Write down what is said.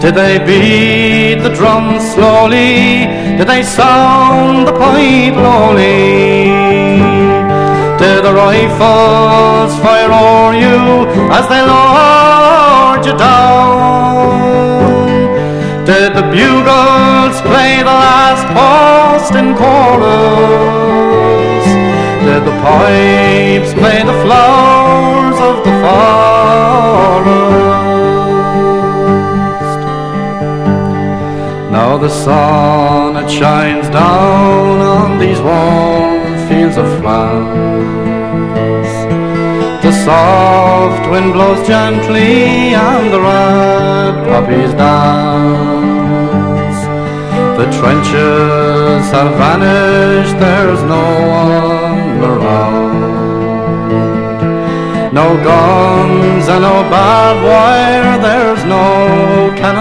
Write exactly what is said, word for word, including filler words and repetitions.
Did they beat the drum slowly? Did they sound the pipe lowly? Did the rifles fire o'er you as they lowered you down? Did the bugles play the last post in chorus? Did the pipes play the flowers of the forest? Now the sun, it shines down on these warm fields of flowers. The soft wind blows gently and the red poppies dance. The trenches have vanished, there's no one around. No guns and no barbed wire, there's no cannon.